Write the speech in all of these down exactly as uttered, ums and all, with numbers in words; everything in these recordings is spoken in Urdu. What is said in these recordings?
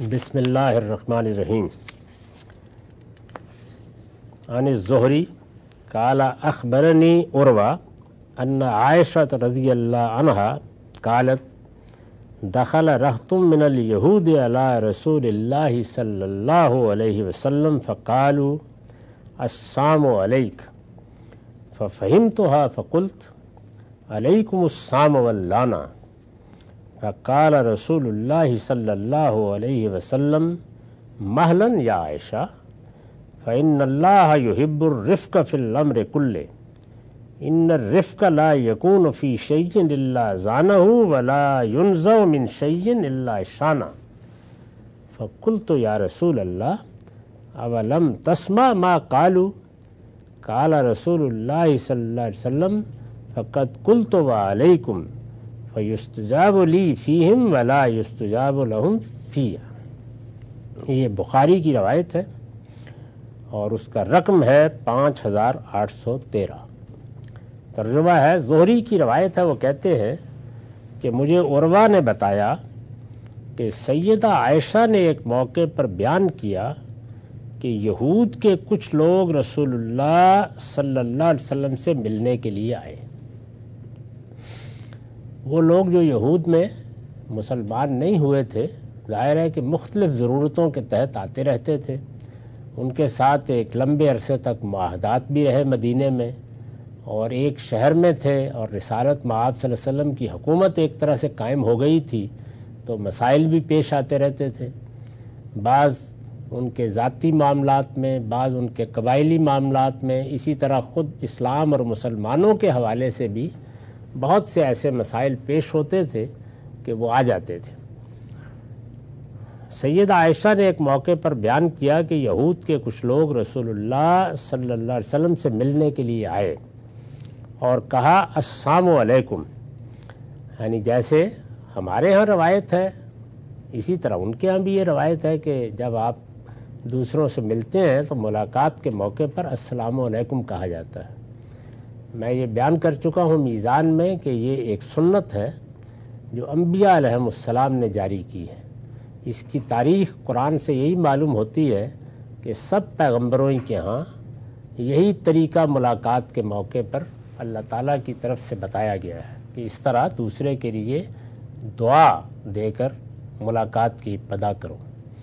بسم اللہ الرحمن الرحیم. عن الزہری قال اخبرنی عروہ ان عائشہ رضی اللہ عنہا قالت دخل رہط من الیہود علی رسول اللہ صلی اللہ علیہ وسلم فقالوا السلام علیک ففہمتها فقلت علیکم السلام واللعنہ فقال رسول اللہ صلی اللہ علیہ وسلم مہلا یا عائشہ فإن اللہ يحب الرفق فی الامر کلہ ان الرفق لا یکون فی شیء الا زانہ ولا ینزع من شیء الا شانہ فقلت یا رسول اللہ اولم تسمع ما قالوا قال رسول اللہ صلی اللہ علیہ وسلم فقد قلت وعلیکم فیستجاب لی فیہم ولا یستجاب لہم فیہ. یہ بخاری کی روایت ہے اور اس کا رقم ہے پانچ ہزار آٹھ سو تیرہ. ترجمہ ہے، زہری کی روایت ہے، وہ کہتے ہیں کہ مجھے عروہ نے بتایا کہ سیدہ عائشہ نے ایک موقع پر بیان کیا کہ یہود کے کچھ لوگ رسول اللہ صلی اللہ علیہ وسلم سے ملنے کے لیے آئے. وہ لوگ جو یہود میں مسلمان نہیں ہوئے تھے، ظاہر ہے کہ مختلف ضرورتوں کے تحت آتے رہتے تھے. ان کے ساتھ ایک لمبے عرصے تک معاہدات بھی رہے مدینے میں، اور ایک شہر میں تھے، اور رسالت مآب صلی اللہ علیہ وسلم کی حکومت ایک طرح سے قائم ہو گئی تھی، تو مسائل بھی پیش آتے رہتے تھے. بعض ان کے ذاتی معاملات میں، بعض ان کے قبائلی معاملات میں، اسی طرح خود اسلام اور مسلمانوں کے حوالے سے بھی بہت سے ایسے مسائل پیش ہوتے تھے کہ وہ آ جاتے تھے. سیدہ عائشہ نے ایک موقع پر بیان کیا کہ یہود کے کچھ لوگ رسول اللہ صلی اللہ علیہ وسلم سے ملنے کے لیے آئے اور کہا السلام علیکم، یعنی جیسے ہمارے ہاں روایت ہے اسی طرح ان کے ہاں بھی یہ روایت ہے کہ جب آپ دوسروں سے ملتے ہیں تو ملاقات کے موقع پر السلام علیکم کہا جاتا ہے. میں یہ بیان کر چکا ہوں میزان میں کہ یہ ایک سنت ہے جو انبیاء علیہم السلام نے جاری کی ہے. اس کی تاریخ قرآن سے یہی معلوم ہوتی ہے کہ سب پیغمبروں کے ہاں یہی طریقہ ملاقات کے موقع پر اللہ تعالیٰ کی طرف سے بتایا گیا ہے کہ اس طرح دوسرے کے لیے دعا دے کر ملاقات کی ابتدا کرو.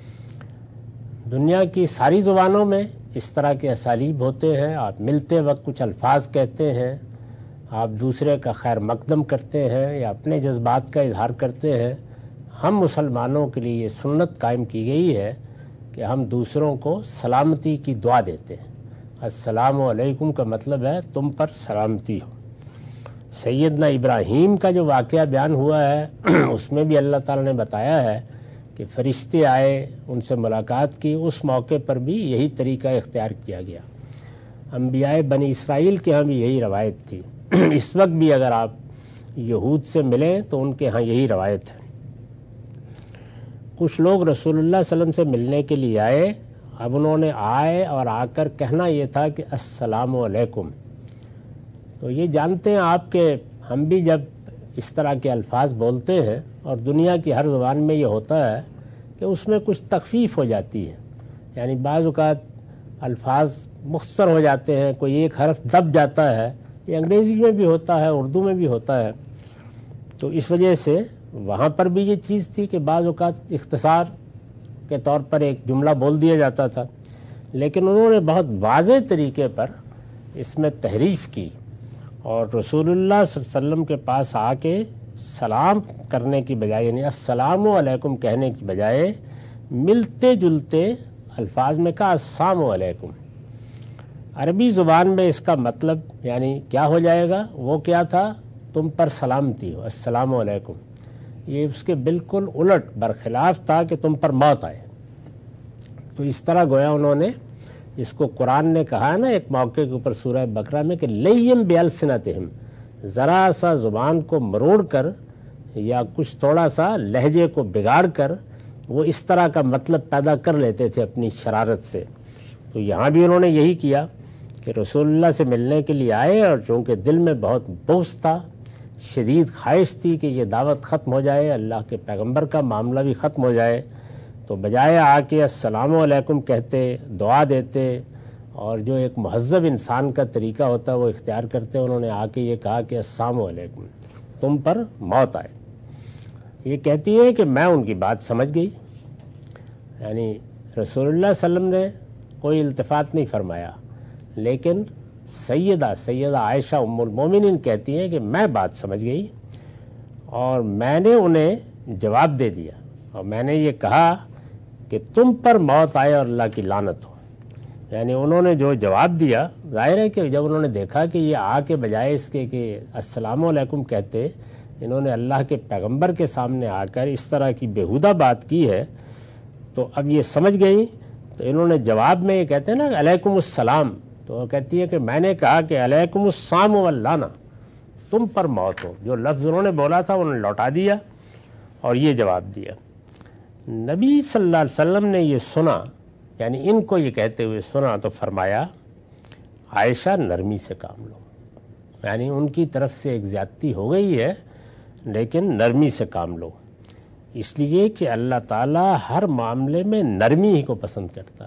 دنیا کی ساری زبانوں میں اس طرح کے اسالیب ہوتے ہیں. آپ ملتے وقت کچھ الفاظ کہتے ہیں، آپ دوسرے کا خیر مقدم کرتے ہیں یا اپنے جذبات کا اظہار کرتے ہیں. ہم مسلمانوں کے لیے یہ سنت قائم کی گئی ہے کہ ہم دوسروں کو سلامتی کی دعا دیتے ہیں. السلام علیکم کا مطلب ہے تم پر سلامتی ہو. سیدنا ابراہیم کا جو واقعہ بیان ہوا ہے اس میں بھی اللہ تعالیٰ نے بتایا ہے کہ فرشتے آئے، ان سے ملاقات کی. اس موقع پر بھی یہی طریقہ اختیار کیا گیا. انبیاء بنی اسرائیل کے ہاں بھی یہی روایت تھی. اس وقت بھی اگر آپ یہود سے ملیں تو ان کے ہاں یہی روایت ہے. کچھ لوگ رسول اللہ صلی اللہ علیہ وسلم سے ملنے کے لیے آئے. اب انہوں نے آئے اور آ کر کہنا یہ تھا کہ السلام علیکم. تو یہ جانتے ہیں آپ کہ ہم بھی جب اس طرح کے الفاظ بولتے ہیں اور دنیا کی ہر زبان میں یہ ہوتا ہے کہ اس میں کچھ تخفیف ہو جاتی ہے، یعنی بعض اوقات الفاظ مختصر ہو جاتے ہیں، کوئی ایک حرف دب جاتا ہے. یہ انگریزی میں بھی ہوتا ہے، اردو میں بھی ہوتا ہے. تو اس وجہ سے وہاں پر بھی یہ چیز تھی کہ بعض اوقات اختصار کے طور پر ایک جملہ بول دیا جاتا تھا، لیکن انہوں نے بہت واضح طریقے پر اس میں تحریف کی اور رسول اللہ صلی اللہ علیہ وسلم کے پاس آ کے سلام کرنے کی بجائے، یعنی السلام علیکم کہنے کی بجائے ملتے جلتے الفاظ میں کہا السلام علیکم. عربی زبان میں اس کا مطلب یعنی کیا ہو جائے گا؟ وہ کیا تھا؟ تم پر سلامتی ہو، السلام علیکم. یہ اس کے بالکل الٹ برخلاف تھا کہ تم پر موت آئے. تو اس طرح گویا انہوں نے اس کو قرآن نے کہا ہے نا ایک موقع کے اوپر سورہ بقرہ میں کہ لیم بِأَلْسِنَتِهِمْ، ذرا سا زبان کو مروڑ کر یا کچھ تھوڑا سا لہجے کو بگاڑ کر وہ اس طرح کا مطلب پیدا کر لیتے تھے اپنی شرارت سے. تو یہاں بھی انہوں نے یہی کیا کہ رسول اللہ سے ملنے کے لیے آئے، اور چونکہ دل میں بہت بغض تھا، شدید خواہش تھی کہ یہ دعوت ختم ہو جائے، اللہ کے پیغمبر کا معاملہ بھی ختم ہو جائے، تو بجائے آ کے السلام علیکم کہتے، دعا دیتے اور جو ایک مہذب انسان کا طریقہ ہوتا ہے وہ اختیار کرتے، انہوں نے آ کے یہ کہا کہ السلام علیکم، تم پر موت آئے۔ یہ کہتی ہے کہ میں ان کی بات سمجھ گئی، یعنی رسول اللہ صلی اللہ علیہ وسلم نے کوئی التفات نہیں فرمایا، لیکن سیدہ سیدہ عائشہ ام المومنین کہتی ہیں کہ میں بات سمجھ گئی اور میں نے انہیں جواب دے دیا اور میں نے یہ کہا کہ تم پر موت آئے اور اللہ کی لعنت ہو۔ یعنی انہوں نے جو جواب دیا، ظاہر ہے کہ جب انہوں نے دیکھا کہ یہ آ کے بجائے اس کے کہ السلام علیکم کہتے، انہوں نے اللہ کے پیغمبر کے سامنے آ کر اس طرح کی بیہودہ بات کی ہے، تو اب یہ سمجھ گئی، تو انہوں نے جواب میں یہ کہتے ہیں نا علیکم السلام، تو وہ کہتی ہے کہ میں نے کہا کہ علیکم السلام واللعنہ، تم پر موت ہو۔ جو لفظ انہوں نے بولا تھا انہوں نے لوٹا دیا اور یہ جواب دیا۔ نبی صلی اللہ علیہ وسلم نے یہ سنا، یعنی ان کو یہ کہتے ہوئے سنا، تو فرمایا عائشہ نرمی سے کام لو، یعنی ان کی طرف سے ایک زیادتی ہو گئی ہے لیکن نرمی سے کام لو، اس لیے کہ اللہ تعالیٰ ہر معاملے میں نرمی ہی کو پسند کرتا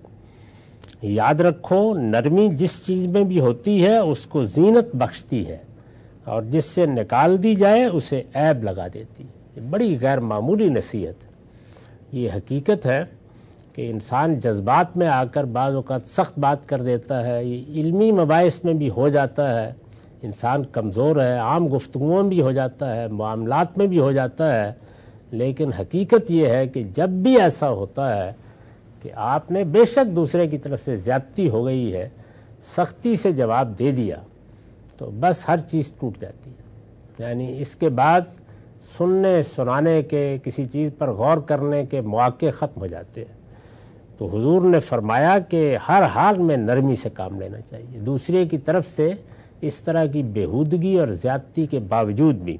ہے۔ یاد رکھو، نرمی جس چیز میں بھی ہوتی ہے اس کو زینت بخشتی ہے اور جس سے نکال دی جائے اسے عیب لگا دیتی ہے۔ یہ بڑی غیر معمولی نصیحت ہے۔ یہ حقیقت ہے کہ انسان جذبات میں آ کر بعض اوقات سخت بات کر دیتا ہے، یہ علمی مباحث میں بھی ہو جاتا ہے، انسان کمزور ہے، عام گفتگوؤں میں بھی ہو جاتا ہے، معاملات میں بھی ہو جاتا ہے، لیکن حقیقت یہ ہے کہ جب بھی ایسا ہوتا ہے کہ آپ نے بے شک دوسرے کی طرف سے زیادتی ہو گئی ہے، سختی سے جواب دے دیا، تو بس ہر چیز ٹوٹ جاتی ہے۔ یعنی اس کے بعد سننے سنانے کے، کسی چیز پر غور کرنے کے مواقع ختم ہو جاتے ہیں۔ تو حضور نے فرمایا کہ ہر حال میں نرمی سے کام لینا چاہیے، دوسرے کی طرف سے اس طرح کی بےہودگی اور زیادتی کے باوجود بھی۔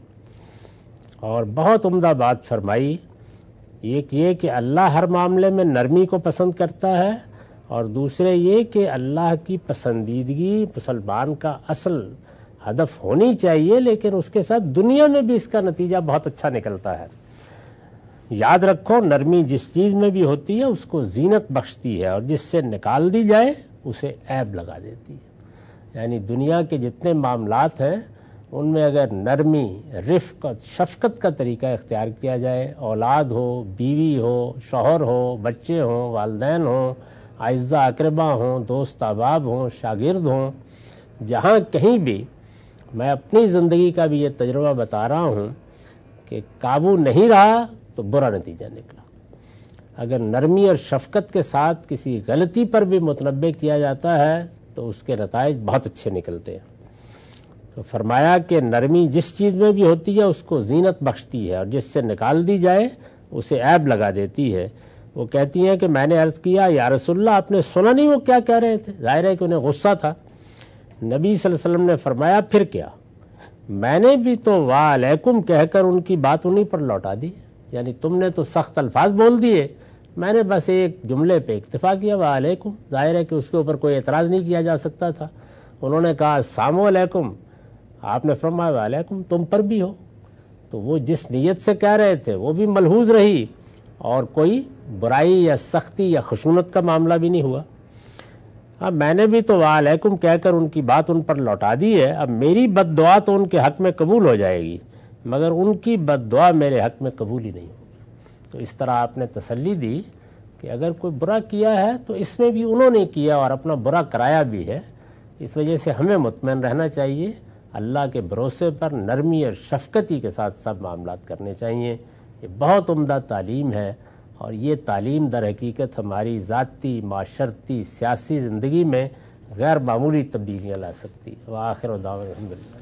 اور بہت عمدہ بات فرمائی، ایک یہ کہ اللہ ہر معاملے میں نرمی کو پسند کرتا ہے، اور دوسرے یہ کہ اللہ کی پسندیدگی مسلمان کا اصل ہدف ہونی چاہیے، لیکن اس کے ساتھ دنیا میں بھی اس کا نتیجہ بہت اچھا نکلتا ہے۔ یاد رکھو، نرمی جس چیز میں بھی ہوتی ہے اس کو زینت بخشتی ہے اور جس سے نکال دی جائے اسے عیب لگا دیتی ہے۔ یعنی دنیا کے جتنے معاملات ہیں ان میں اگر نرمی، رفق اور شفقت کا طریقہ اختیار کیا جائے، اولاد ہو، بیوی ہو، شوہر ہو، بچے ہوں، والدین ہوں، اعزاء اقربا ہوں، دوست احباب ہوں، شاگرد ہوں، جہاں کہیں بھی، میں اپنی زندگی کا بھی یہ تجربہ بتا رہا ہوں کہ قابو نہیں رہا تو برا نتیجہ نکلا۔ اگر نرمی اور شفقت کے ساتھ کسی غلطی پر بھی متنبہ کیا جاتا ہے تو اس کے نتائج بہت اچھے نکلتے ہیں۔ تو فرمایا کہ نرمی جس چیز میں بھی ہوتی ہے اس کو زینت بخشتی ہے اور جس سے نکال دی جائے اسے عیب لگا دیتی ہے۔ وہ کہتی ہیں کہ میں نے عرض کیا یا رسول اللہ، آپ نے سنا نہیں وہ کیا کہہ رہے تھے؟ ظاہر ہے کہ انہیں غصہ تھا۔ نبی صلی اللہ علیہ وسلم نے فرمایا پھر کیا؟ میں نے بھی تو وعلیکم کہہ کر ان کی بات انہی پر لوٹا دی، یعنی تم نے تو سخت الفاظ بول دیے، میں نے بس ایک جملے پہ اکتفا کیا، وعلیکم۔ ظاہر ہے کہ اس کے اوپر کوئی اعتراض نہیں کیا جا سکتا تھا۔ انہوں نے کہا السلام علیکم، آپ نے فرمایا وعلیکم، تم پر بھی ہو۔ تو وہ جس نیت سے کہہ رہے تھے وہ بھی ملحوظ رہی اور کوئی برائی یا سختی یا خشونت کا معاملہ بھی نہیں ہوا۔ اب میں نے بھی تو وعلیکم کہہ کر ان کی بات ان پر لوٹا دی ہے، اب میری بد دعا تو ان کے حق میں قبول ہو جائے گی، مگر ان کی بد دعا میرے حق میں قبول ہی نہیں ہوگی۔ تو اس طرح آپ نے تسلی دی کہ اگر کوئی برا کیا ہے تو اس میں بھی انہوں نے کیا اور اپنا برا کرایا بھی ہے، اس وجہ سے ہمیں مطمئن رہنا چاہیے، اللہ کے بھروسے پر نرمی اور شفقتی کے ساتھ سب معاملات کرنے چاہیے۔ یہ بہت عمدہ تعلیم ہے اور یہ تعلیم در حقیقت ہماری ذاتی، معاشرتی، سیاسی زندگی میں غیر معمولی تبدیلیاں لا سکتی ہے۔ وآخر دعوانا الحمدللہ۔